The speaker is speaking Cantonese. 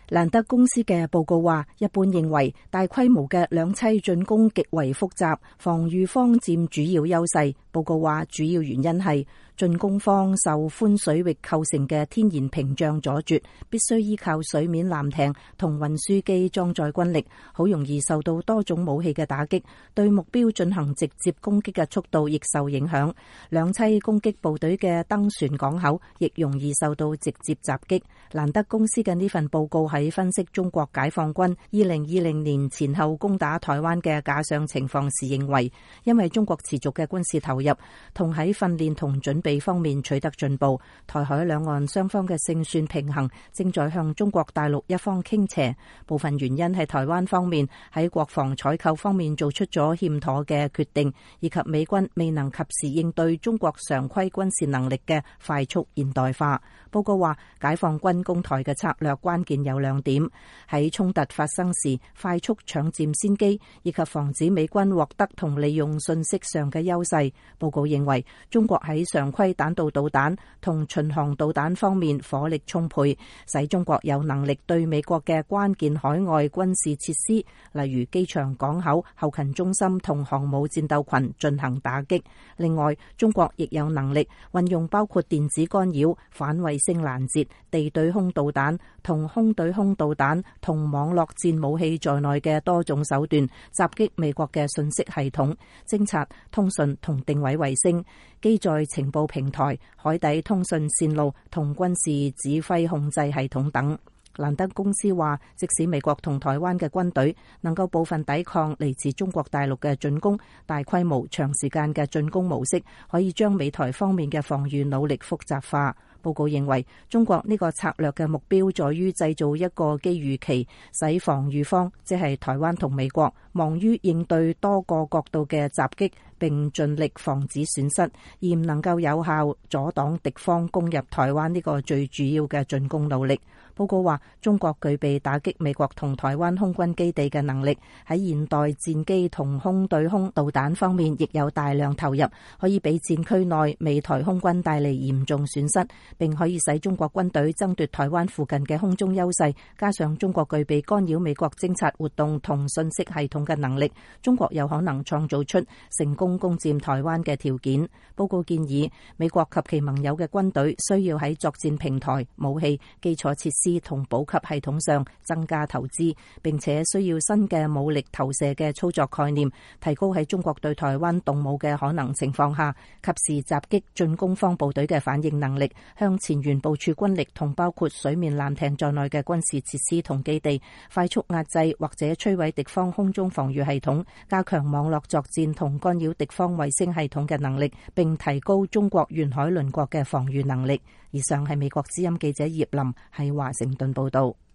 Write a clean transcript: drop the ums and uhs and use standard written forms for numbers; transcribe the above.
蘭德公司嘅報告話，一般認為大規模嘅兩棲進攻極為複雜，防禦方佔主要優勢。報告話，主要原因係進攻方受寬水域構成嘅天然屏障阻絕，必須依靠水面艦艇同運輸機裝載軍力，好容易受到多種武器嘅打擊，對目標進行直接攻擊嘅速度亦受影響。兩棲攻擊部隊嘅登船港口亦容易受到直接襲擊。蘭德公司嘅呢份報告喺分析中國解放軍2020年前後攻打台灣嘅假想情況時認為，因為中國持續嘅軍事投入同喺訓練同準備方面取得進步，台海兩岸雙方嘅勝算平衡正在向中國大陸一方傾斜。部分原因係台灣方面喺國防採購方面做出咗欠妥嘅決定，以及美軍未能及時應對中國常規軍事能力嘅快速現代化。報告話，解放軍攻台嘅策略關鍵有兩點：喺衝突發生時快速搶佔先機，以及防止美軍獲得同利用信息上嘅優勢。報告認為，中國喺常規彈道導彈同巡航導彈方面火力充沛，使中國有能力對美國嘅關鍵海外軍事設施，例如機場、港口、後勤中心同航母戰鬥群進行打擊。另外，中國亦有能力運用包括電子干擾、反衛星攔截、地對空導彈同空對空導彈同網絡戰武器在內嘅多種手段，襲擊美國嘅信息系統、偵察、通訊同定位衛星、機載情報平台、海底通訊線路同軍事指揮控制系統等。蘭德公司話，即使美國同台灣嘅軍隊能夠部分抵抗嚟自中國大陸嘅進攻，大規模長時間嘅進攻模式可以將美台方面嘅防禦努力複雜化。報告認為，中國呢個策略嘅目標在於製造一個機遇期，使防禦方即係台灣同美國忙於應對多個角度嘅襲擊，並盡力防止損失，而唔能夠有效阻擋敵方攻入台灣呢個最主要嘅進攻努力。報告話，中國具備打擊美國同台灣空軍基地嘅能力，喺現代戰機同空對空導彈方面亦有大量投入，可以俾戰區內美台空軍帶嚟嚴重損失，並可以使中國軍隊爭奪台灣附近嘅空中優勢。加上中國具備干擾美國偵察活動同信息系統嘅能力，中國有可能創造出成功攻佔台灣嘅條件。報告建議，美國及其盟友嘅軍隊需要喺作戰平台、武器、基礎設施同補給系統上增加投資，並且需要新嘅武力投射嘅操作概念，提高喺中國對台灣動武嘅可能情況下，及時襲擊進攻方部隊嘅反應能力，向前沿部署軍力同包括水面艦艇在內嘅軍事設施同基地，快速壓制或者摧毀敵方空中防禦系統，加強網絡作戰同干擾敵方衛星系統嘅能力，並提高中國沿海鄰國嘅防禦能力。以上係美國之音記者葉林喺華盛頓報道。